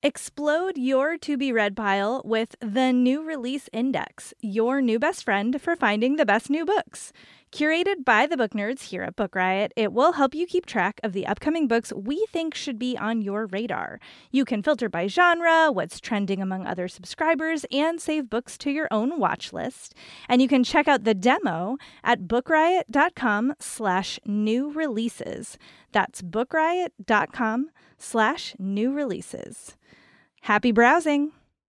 Explode your to-be-read pile with the New Release Index, your new best friend for finding the best new books. Curated by the book nerds here at Book Riot, it will help you keep track of the upcoming books we think should be on your radar. You can filter by genre, what's trending among other subscribers, and save books to your own watch list. And you can check out the demo at bookriot.com/new releases. That's bookriot.com/new releases. Happy browsing!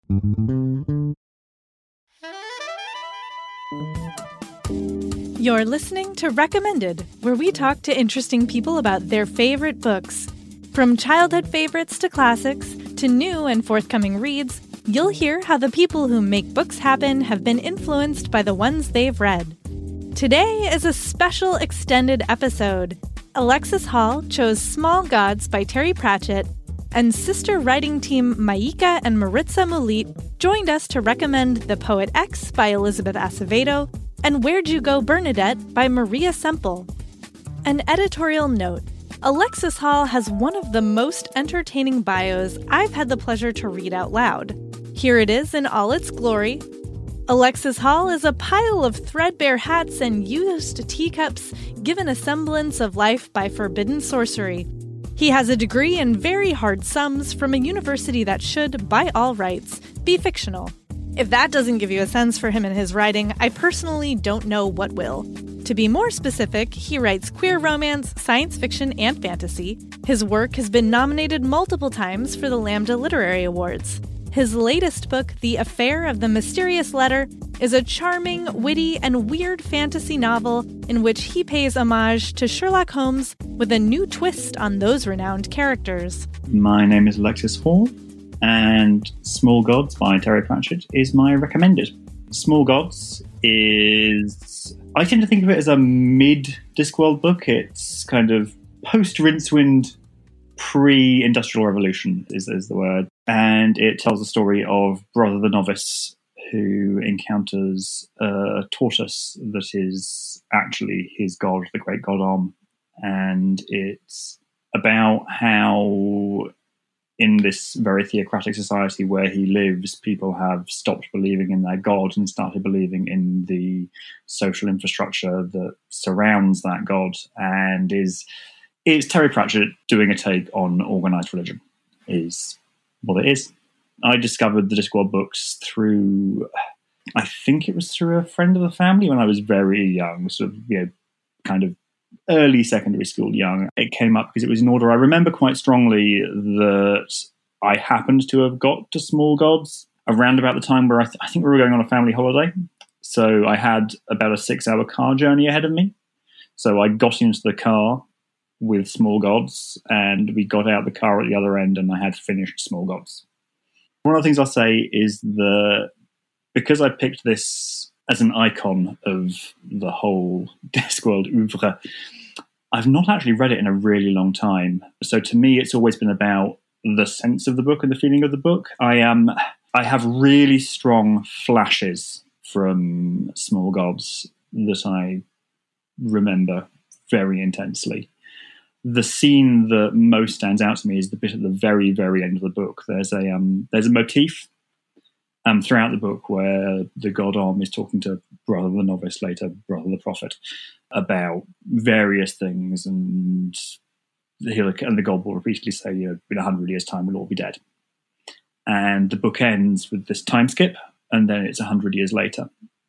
You're listening to Recommended, where we talk to interesting people about their favorite books. From childhood favorites to classics, to new and forthcoming reads, you'll hear how the people who make books happen have been influenced by the ones they've read. Today is a special extended episode. Alexis Hall chose Small Gods by Terry Pratchett, and sister writing team Maika and Maritza Mulit joined us to recommend The Poet X by Elizabeth Acevedo and Where'd You Go, Bernadette by Maria Semple. An editorial note: Alexis Hall has one of the most entertaining bios I've had the pleasure to read out loud. Here it is in all its glory. Alexis Hall is a pile of threadbare hats and used teacups given a semblance of life by forbidden sorcery. He has a degree in very hard sums from a university that should, by all rights, be fictional. If that doesn't give you a sense for him and his writing, I personally don't know what will. To be more specific, he writes queer romance, science fiction, and fantasy. His work has been nominated multiple times for the Lambda Literary Awards. His latest book, The Affair of the Mysterious Letter, is a charming, witty, and weird fantasy novel in which he pays homage to Sherlock Holmes with a new twist on those renowned characters. My name is Alexis Hall, and Small Gods by Terry Pratchett is my recommended. Small Gods is... I tend to think of it as a mid-Discworld book. It's kind of post-Rincewind, pre-Industrial Revolution is the word. And it tells the story of Brother the Novice, who encounters a tortoise that is actually his god, the great god Om. And it's about how in this very theocratic society where he lives, people have stopped believing in their god and started believing in the social infrastructure that surrounds that god. And it's Terry Pratchett doing a take on organised religion, is what it is. I discovered the Discworld books through, I think it was through a friend of the family when I was very young, sort of, kind of early secondary school young. It came up because it was in order. I remember quite strongly that I happened to have got to Small Gods around about the time where I think we were going on a family holiday. So I had about a 6-hour car journey ahead of me. So I got into the car with Small Gods, and we got out the car at the other end, and I had finished Small Gods. One of the things I'll say is that because I picked this as an icon of the whole Discworld oeuvre, I've not actually read it in a really long time. So to me, it's always been about the sense of the book and the feeling of the book. I have really strong flashes from Small Gods that I remember very intensely. The scene that most stands out to me is the bit at the very, very end of the book. There's a motif throughout the book where the god Om is talking to Brother the Novice, later Brother the Prophet, about various things, and the god will repeatedly say, in 100 years' time we'll all be dead. And the book ends with this time skip, and then it's 100 years later,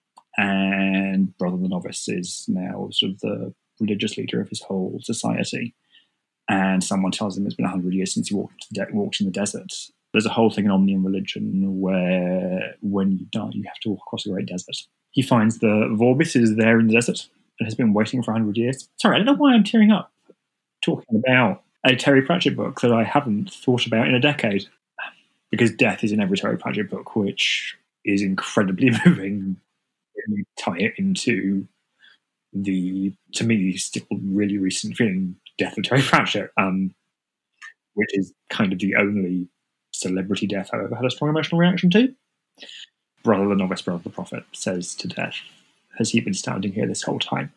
and Brother the Novice is now sort of the religious leader of his whole society. And someone tells him it's been 100 years since he walked in the desert. There's a whole thing in Omnium religion where when you die, you have to walk across a great desert. He finds the Vorbis is there in the desert and has been waiting for 100 years. Sorry, I don't know why I'm tearing up talking about a Terry Pratchett book that I haven't thought about in a decade. Because death is in every Terry Pratchett book, which is incredibly moving. When you tie it into the, to me, still really recent feeling, death of Terry Pratchett, which is kind of the only celebrity death I've ever had a strong emotional reaction to. Brother the Novice, Brother the Prophet says to Death, has he been standing here this whole time?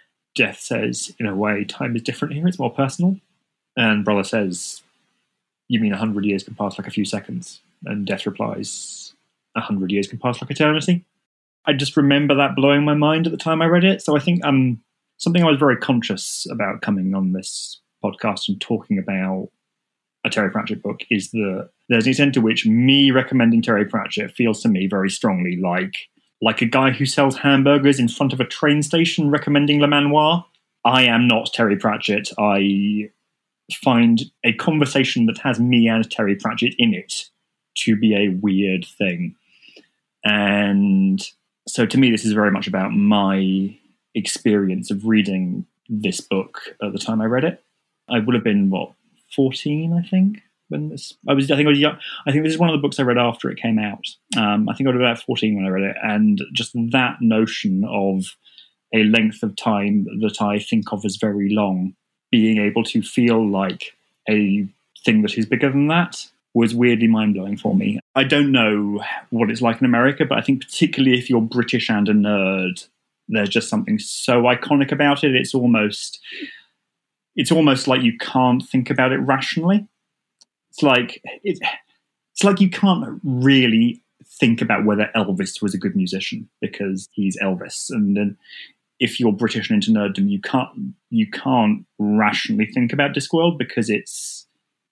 Death says, in a way, time is different here, it's more personal. And Brother says, you mean 100 years can pass like a few seconds? And Death replies, 100 years can pass like eternity. I just remember that blowing my mind at the time I read it. So I think something I was very conscious about coming on this podcast and talking about a Terry Pratchett book is that there's an extent to which me recommending Terry Pratchett feels to me very strongly like a guy who sells hamburgers in front of a train station recommending Le Manoir. I am not Terry Pratchett. I find a conversation that has me and Terry Pratchett in it to be a weird thing. And so to me, this is very much about my experience of reading this book at the time I read it. I would have been, 14, I think, when this... I think I was young. I think this is one of the books I read after it came out. I think I was about 14 when I read it. And just that notion of a length of time that I think of as very long, being able to feel like a thing that is bigger than that, was weirdly mind-blowing for me. I don't know what it's like in America, but I think particularly if you're British and a nerd, there's just something so iconic about it. It's almost like you can't think about it rationally. It's like you can't really think about whether Elvis was a good musician because he's Elvis. And then if you're British and into nerddom, you can't rationally think about Discworld because it's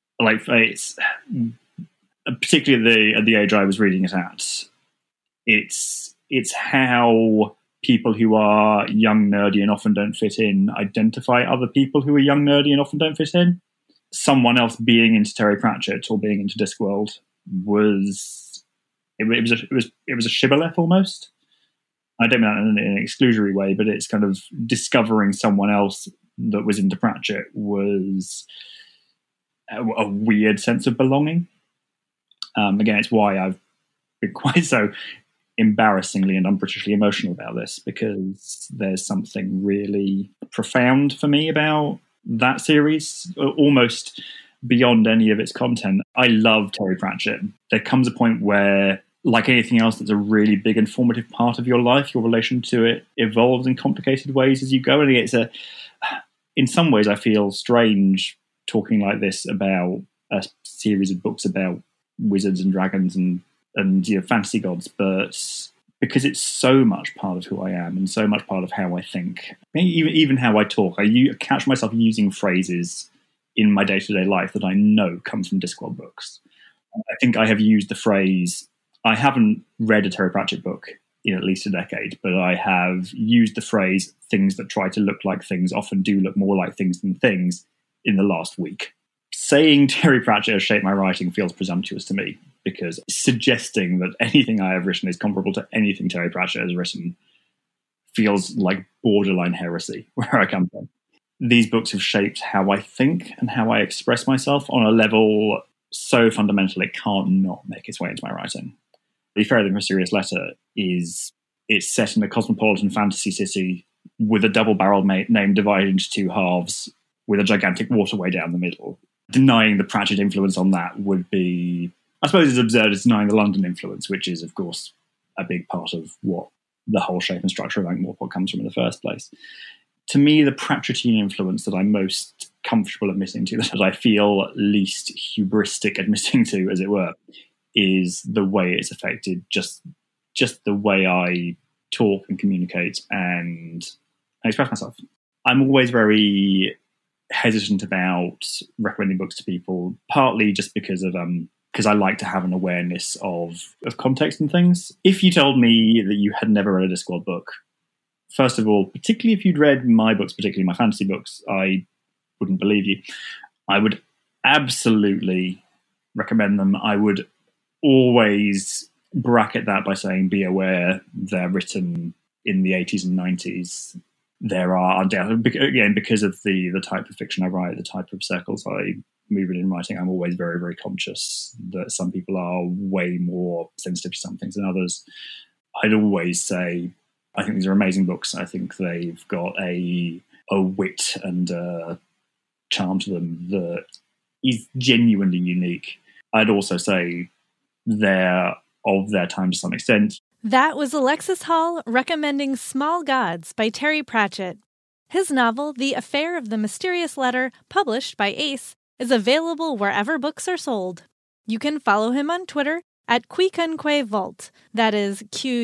particularly at the age I was reading it at. It's how people who are young, nerdy, and often don't fit in identify other people who are young, nerdy, and often don't fit in. Someone else being into Terry Pratchett or being into Discworld was a shibboleth almost. I don't mean that in an exclusionary way, but it's kind of discovering someone else that was into Pratchett was a weird sense of belonging. Again, it's why I've been quite so embarrassingly and un-Britishly emotional about this, because there's something really profound for me about that series, almost beyond any of its content. I love Terry Pratchett. There comes a point where, like anything else that's a really big and formative part of your life, your relation to it evolves in complicated ways as you go. And in some ways, I feel strange talking like this about a series of books about wizards and dragons and fantasy gods, but because it's so much part of who I am and so much part of how I think, even how I talk. I catch myself using phrases in my day-to-day life that I know come from Discworld books. I think I have used the phrase, I haven't read a Terry Pratchett book in at least a decade, but I have used the phrase, things that try to look like things often do look more like things than things, in the last week. Saying Terry Pratchett has shaped my writing feels presumptuous to me, because suggesting that anything I have written is comparable to anything Terry Pratchett has written feels like borderline heresy where I come from. These books have shaped how I think and how I express myself on a level so fundamental it can't not make its way into my writing. The Fairy the Mysterious Letter it's set in a cosmopolitan fantasy city with a double-barreled name divided into two halves with a gigantic waterway down the middle. Denying the Pratchett influence on that would be, I suppose, as absurd as denying the London influence, which is, of course, a big part of what the whole shape and structure of Ankh-Morpork comes from in the first place. To me, the Pratchettian influence that I'm most comfortable admitting to, that I feel least hubristic admitting to, as it were, is the way it's affected just the way I talk and communicate and express myself. I'm always very hesitant about recommending books to people, partly just because I like to have an awareness of context and things. If you told me that you had never read a Discworld book, first of all, particularly if you'd read my books, particularly my fantasy books, I wouldn't believe you. I would absolutely recommend them. I would always bracket that by saying, be aware they're written in the 80s and 90s. There are, again, because of the type of fiction I write, the type of circles I move in writing, I'm always very, very conscious that some people are way more sensitive to some things than others. I'd always say, I think these are amazing books. I think they've got a wit and a charm to them that is genuinely unique. I'd also say they're of their time to some extent. That was Alexis Hall recommending Small Gods by Terry Pratchett. His novel, The Affair of the Mysterious Letter, published by Ace, is available wherever books are sold. You can follow him on Twitter at Quiconquevult. That is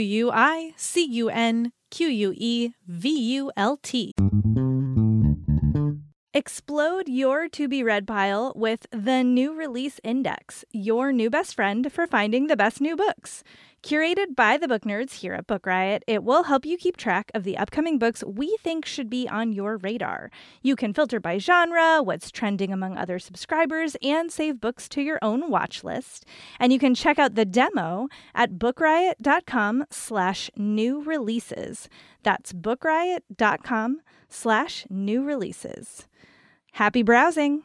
QuiCunqueVult. Explode your to-be-read pile with the New Release Index, your new best friend for finding the best new books. Curated by the book nerds here at Book Riot, it will help you keep track of the upcoming books we think should be on your radar. You can filter by genre, what's trending among other subscribers, and save books to your own watch list. And you can check out the demo at bookriot.com/new releases. That's bookriot.com/new releases. Happy browsing!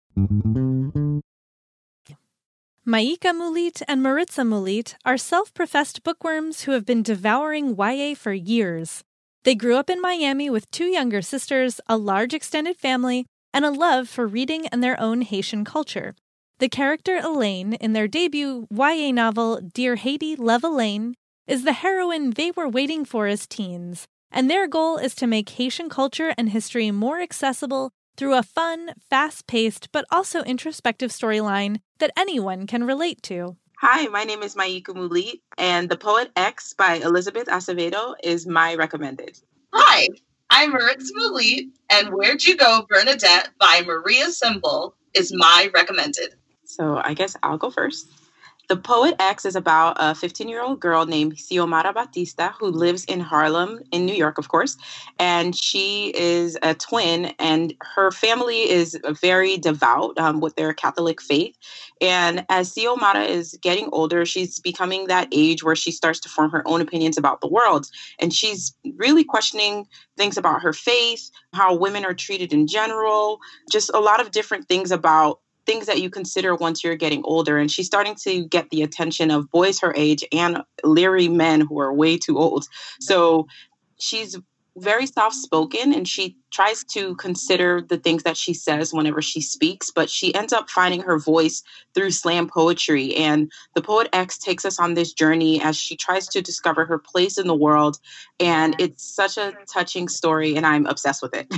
Maika Mulit and Maritza Mulit are self-professed bookworms who have been devouring YA for years. They grew up in Miami with 2 younger sisters, a large extended family, and a love for reading and their own Haitian culture. The character Elaine in their debut YA novel Dear Haiti, Love Elaine is the heroine they were waiting for as teens, and their goal is to make Haitian culture and history more accessible through a fun, fast-paced, but also introspective storyline that anyone can relate to. Hi, my name is Maika Mulit, and The Poet X by Elizabeth Acevedo is my recommended. Hi, I'm Maritza Mulit, and Where'd You Go, Bernadette by Maria Symbol is my recommended. So I guess I'll go first. The Poet X is about a 15-year-old girl named Xiomara Batista who lives in Harlem, in New York, of course. And she is a twin, and her family is very devout with their Catholic faith. And as Xiomara is getting older, she's becoming that age where she starts to form her own opinions about the world. And she's really questioning things about her faith, how women are treated in general, just a lot of different things about things that you consider once you're getting older. And she's starting to get the attention of boys her age and leery men who are way too old. So she's very soft-spoken, and she tries to consider the things that she says whenever she speaks, but she ends up finding her voice through slam poetry. And The Poet X takes us on this journey as she tries to discover her place in the world. And it's such a touching story, and I'm obsessed with it.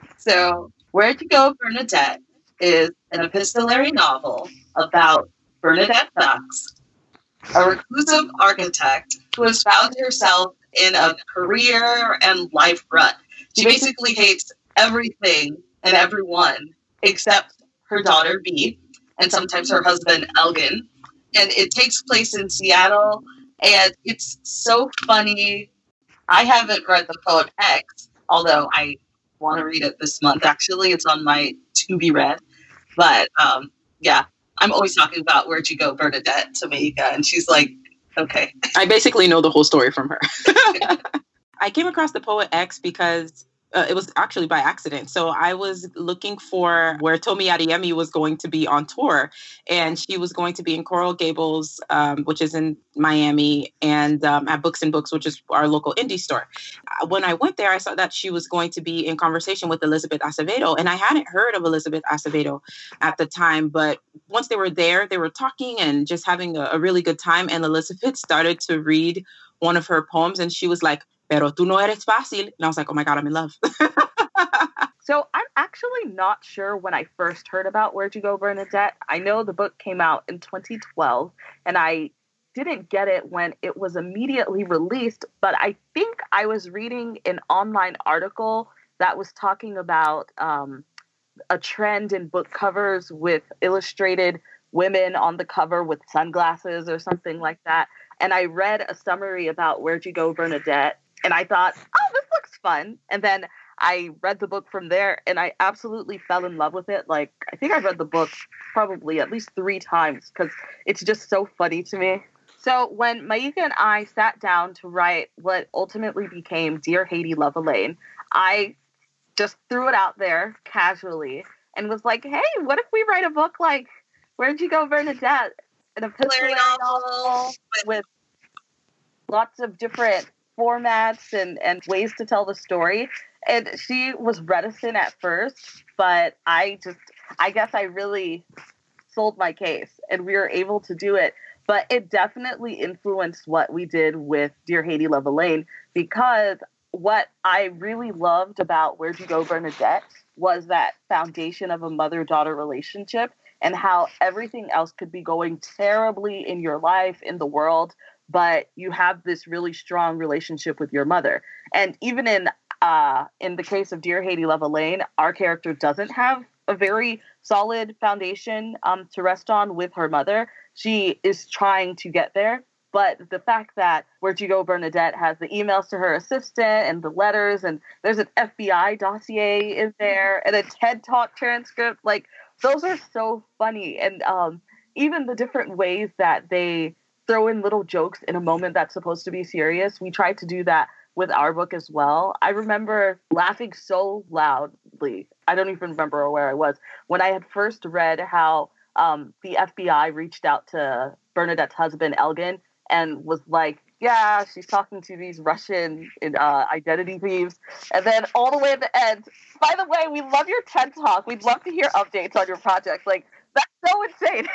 So Where'd You Go, Bernadette is an epistolary novel about Bernadette Fox, a reclusive architect who has found herself in a career and life rut. She basically hates everything and everyone except her daughter, Bee, and sometimes her husband, Elgin. And it takes place in Seattle, and it's so funny. I haven't read The Poet X, although I want to read it this month, actually. It's on my to-be-read. But, yeah, I'm always talking about Where'd You Go, Bernadette, to Maika, and she's like, okay. I basically know the whole story from her. I came across The Poet X because it was actually by accident. So I was looking for where Tomi Adeyemi was going to be on tour, and she was going to be in Coral Gables, which is in Miami, and at Books and Books, which is our local indie store. When I went there, I saw that she was going to be in conversation with Elizabeth Acevedo, and I hadn't heard of Elizabeth Acevedo at the time, but once they were there, they were talking and just having a really good time, and Elizabeth started to read one of her poems, and she was like, "Pero tú no eres fácil." And I was like, oh my God, I'm in love. So I'm actually not sure when I first heard about Where'd You Go, Bernadette. I know the book came out in 2012, and I didn't get it when it was immediately released, but I think I was reading an online article that was talking about a trend in book covers with illustrated women on the cover with sunglasses or something like that. And I read a summary about Where'd You Go, Bernadette, and I thought, oh, this looks fun. And then I read the book from there, and I absolutely fell in love with it. Like, I think I've read the book probably at least 3 times because it's just so funny to me. So when Maika and I sat down to write what ultimately became Dear Haiti, Love Elaine, I just threw it out there casually and was like, hey, what if we write a book like Where'd You Go, Bernadette? An epistolary novel with lots of different formats and ways to tell the story. And she was reticent at first, but I guess I really sold my case, and we were able to do it. But it definitely influenced what we did with Dear Haiti, Love Elaine, because what I really loved about Where'd You Go, Bernadette was that foundation of a mother-daughter relationship, and how everything else could be going terribly in your life, in the world, but you have this really strong relationship with your mother. And even in the case of Dear Haiti, Love Elaine, our character doesn't have a very solid foundation to rest on with her mother. She is trying to get there. But the fact that Where'd You Go, Bernadette has the emails to her assistant and the letters, and there's an FBI dossier in there and a TED Talk transcript, like, those are so funny. And even the different ways that they throw in little jokes in a moment that's supposed to be serious, we tried to do that with our book as well. I remember laughing so loudly, I don't even remember where I was, when I had first read how the FBI reached out to Bernadette's husband, Elgin, and was like, yeah, she's talking to these Russian identity thieves. And then all the way at the end, by the way, we love your TED Talk. We'd love to hear updates on your project. Like, that's so insane.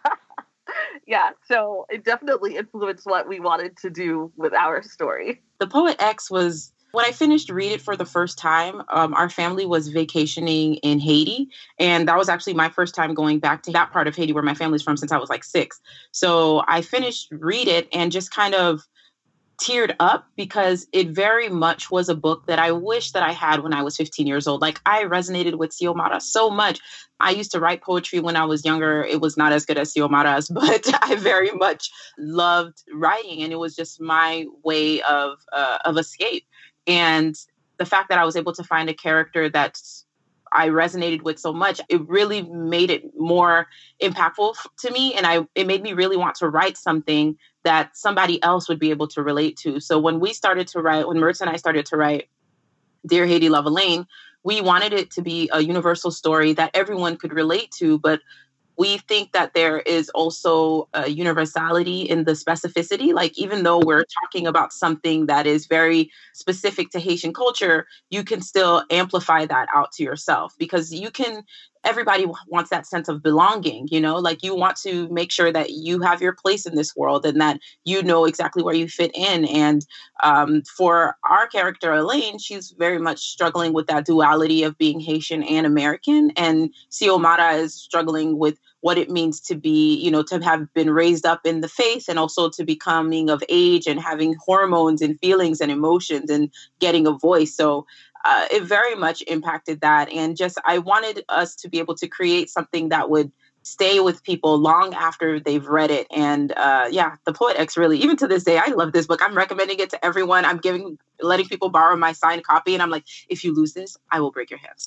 Yeah, so it definitely influenced what we wanted to do with our story. The Poet X was, when I finished Read It for the first time, our family was vacationing in Haiti. And that was actually my first time going back to that part of Haiti where my family's from since I was like 6. So I finished Read It and just kind of teared up because it very much was a book that I wish that I had when I was 15 years old. Like, I resonated with Xiomara so much. I used to write poetry when I was younger. It was not as good as Xiomara's, but I very much loved writing, and it was just my way of escape. And the fact that I was able to find a character that I resonated with so much, it really made it more impactful to me. And it made me really want to write something that somebody else would be able to relate to. So when Mertz and I started to write Dear Haiti, Love Elaine, we wanted it to be a universal story that everyone could relate to, but we think that there is also a universality in the specificity. Like, even though we're talking about something that is very specific to Haitian culture, you can still amplify that out to yourself, because everybody wants that sense of belonging, like, you want to make sure that you have your place in this world and that you know exactly where you fit in. And for our character, Elaine, she's very much struggling with that duality of being Haitian and American. And Xiomara is struggling with what it means to be, to have been raised up in the faith, and also to becoming of age and having hormones and feelings and emotions and getting a voice. So it very much impacted that. And just, I wanted us to be able to create something that would stay with people long after they've read it. And The Poet X, really, even to this day, I love this book. I'm recommending it to everyone. I'm letting people borrow my signed copy. And I'm like, if you lose this, I will break your hands.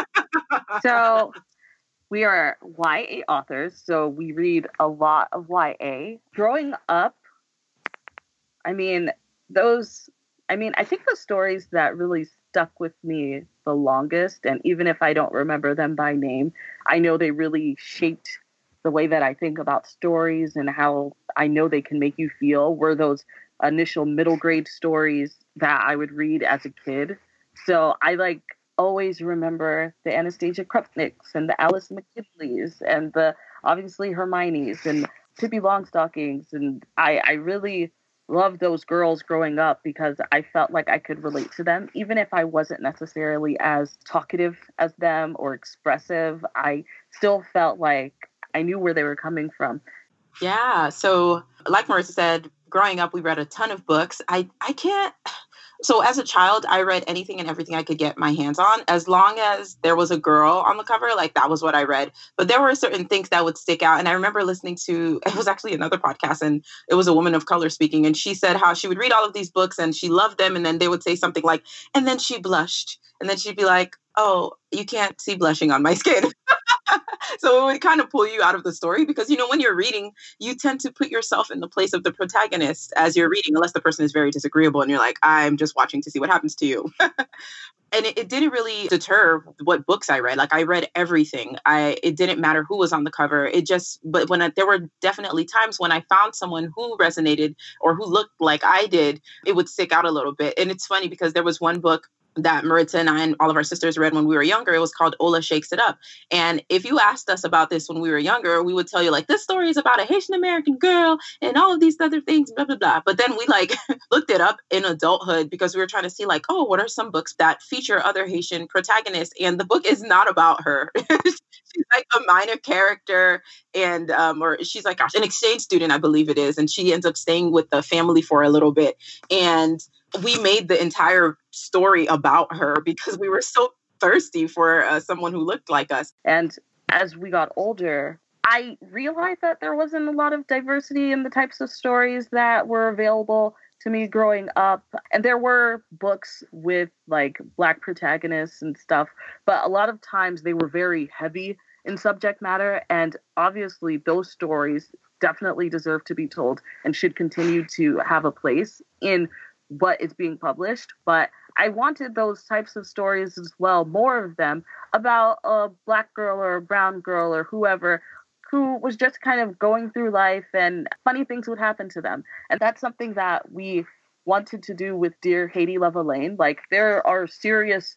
So we are YA authors, so we read a lot of YA. Growing up, I think the stories that really stuck with me the longest, and even if I don't remember them by name, I know they really shaped the way that I think about stories and how I know they can make you feel, were those initial middle grade stories that I would read as a kid. So I always remember the Anastasia Krupniks and the Alice McKinleys and the obviously Hermione's and Pippi Longstockings. And I really loved those girls growing up because I felt like I could relate to them. Even if I wasn't necessarily as talkative as them or expressive, I still felt like I knew where they were coming from. Yeah. So like Marissa said, growing up, we read a ton of books. So as a child, I read anything and everything I could get my hands on. As long as there was a girl on the cover, that was what I read. But there were certain things that would stick out. And I remember listening to, it was actually another podcast, and it was a woman of color speaking. And she said how she would read all of these books and she loved them. And then they would say something like, and then she blushed. And then she'd be like, oh, you can't see blushing on my skin. So it would kind of pull you out of the story because, when you're reading, you tend to put yourself in the place of the protagonist as you're reading, unless the person is very disagreeable and you're like, I'm just watching to see what happens to you. And it didn't really deter what books I read. I read everything. It didn't matter who was on the cover. There were definitely times when I found someone who resonated or who looked like I did, it would stick out a little bit. And it's funny because there was one book that Maritza and I and all of our sisters read when we were younger. It was called Ola Shakes It Up. And if you asked us about this when we were younger, we would tell you, like, this story is about a Haitian American girl and all of these other things, blah, blah, blah. But then we like looked it up in adulthood because we were trying to see like, oh, what are some books that feature other Haitian protagonists? And the book is not about her. She's like a minor character, and or she's like an exchange student, I believe it is. And she ends up staying with the family for a little bit. And we made the entire story about her because we were so thirsty for someone who looked like us. And as we got older, I realized that there wasn't a lot of diversity in the types of stories that were available to me growing up. And there were books with like Black protagonists and stuff, but a lot of times they were very heavy in subject matter. And obviously those stories definitely deserve to be told and should continue to have a place in what is being published. But I wanted those types of stories as well, more of them, about a Black girl or a brown girl or whoever who was just kind of going through life and funny things would happen to them. And that's something that we wanted to do with Dear Haiti Love Elaine. Like, there are serious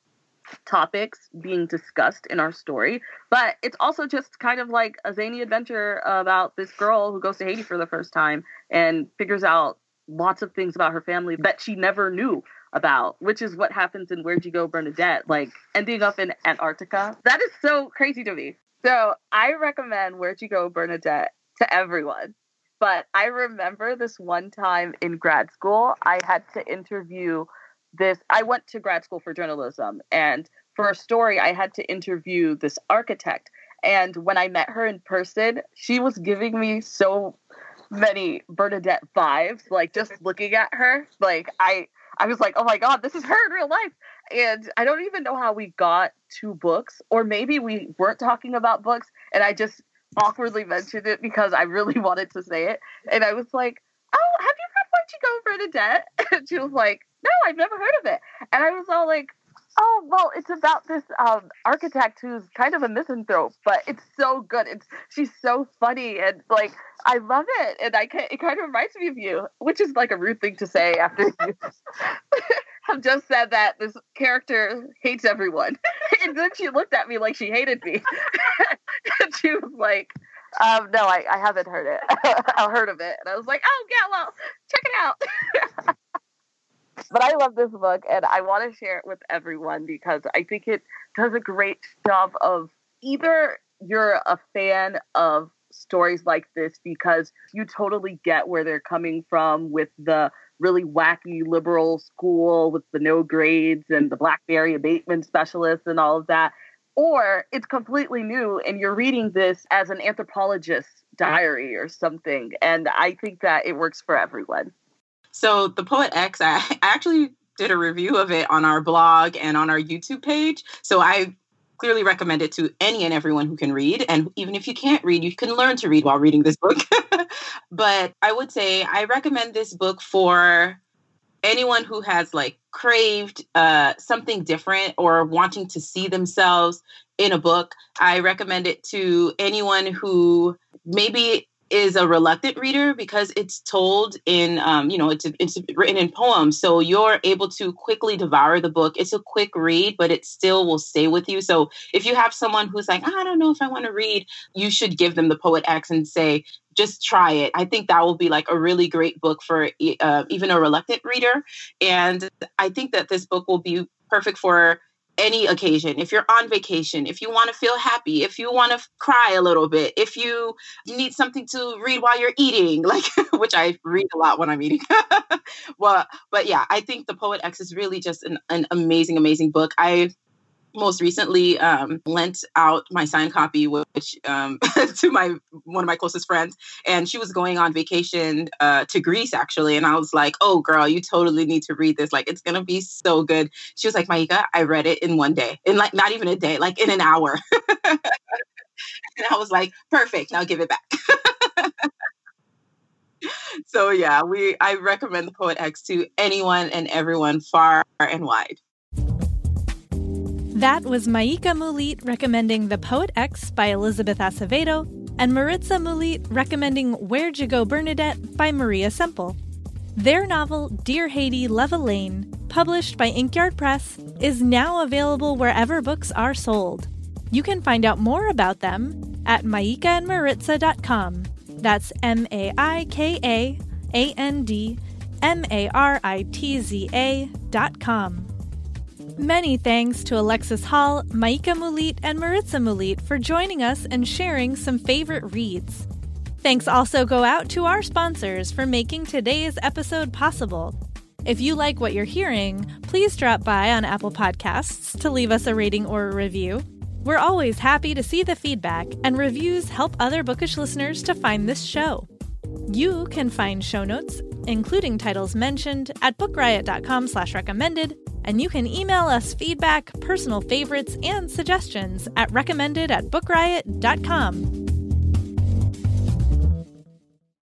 topics being discussed in our story, but it's also just kind of like a zany adventure about this girl who goes to Haiti for the first time and figures out lots of things about her family that she never knew about, which is what happens in Where'd You Go, Bernadette, like ending up in Antarctica. That is so crazy to me. So I recommend Where'd You Go, Bernadette to everyone. But I remember this one time in grad school, I had to interview I went to grad school for journalism, and for a story, I had to interview this architect. And when I met her in person, she was giving me so many Bernadette vibes, like just looking at her. Like I was like, oh my God, this is her in real life. And I don't even know how we got to books, or maybe we weren't talking about books and I just awkwardly mentioned it because I really wanted to say it. And I was like, oh, have you read Where'd You Go, Bernadette? And she was like, no, I've never heard of it. And I was all like, oh, well, it's about this architect who's kind of a misanthrope, but it's so good. She's so funny, and like, I love it. And it kind of reminds me of you, which is like a rude thing to say after you have just said that this character hates everyone. And then she looked at me like she hated me. And she was like, no, I haven't heard it. I heard of it. And I was like, oh, yeah, well, check it out. But I love this book, and I want to share it with everyone because I think it does a great job of, either you're a fan of stories like this because you totally get where they're coming from with the really wacky liberal school with the no grades and the BlackBerry abatement specialists and all of that, or it's completely new and you're reading this as an anthropologist's diary or something. And I think that it works for everyone. So The Poet X, I actually did a review of it on our blog and on our YouTube page. So I clearly recommend it to any and everyone who can read. And even if you can't read, you can learn to read while reading this book. But I would say I recommend this book for anyone who has like craved something different or wanting to see themselves in a book. I recommend it to anyone who maybe is a reluctant reader because it's told in, it's written in poems. So you're able to quickly devour the book. It's a quick read, but it still will stay with you. So if you have someone who's like, I don't know if I want to read, you should give them The Poet X and say, just try it. I think that will be like a really great book for even a reluctant reader. And I think that this book will be perfect for any occasion. If you're on vacation, if you want to feel happy, if you want to cry a little bit, if you need something to read while you're eating, like, which I read a lot when I'm eating. But yeah, I think The Poet X is really just an amazing, amazing book. I most recently lent out my signed copy, which to one of my closest friends, and she was going on vacation to Greece actually, and I was like, "Oh, girl, you totally need to read this. Like, it's gonna be so good." She was like, "Maika, I read it in one day, in like not even a day, like in an hour." And I was like, "Perfect. Now give it back." So yeah, I recommend The Poet X to anyone and everyone, far and wide. That was Maika Mulit recommending The Poet X by Elizabeth Acevedo and Maritza Mulit recommending Where'd You Go, Bernadette by Maria Semple. Their novel, Dear Haiti, Love Elaine, published by Inkyard Press, is now available wherever books are sold. You can find out more about them at maikaandmaritza.com. That's MAIKAANDMARITZA.com. Many thanks to Alexis Hall, Maika Mulit, and Maritza Mulit for joining us and sharing some favorite reads. Thanks also go out to our sponsors for making today's episode possible. If you like what you're hearing, please drop by on Apple Podcasts to leave us a rating or a review. We're always happy to see the feedback, and reviews help other bookish listeners to find this show. You can find show notes, including titles mentioned, at bookriot.com/recommended, and you can email us feedback, personal favorites, and suggestions at recommended@bookriot.com.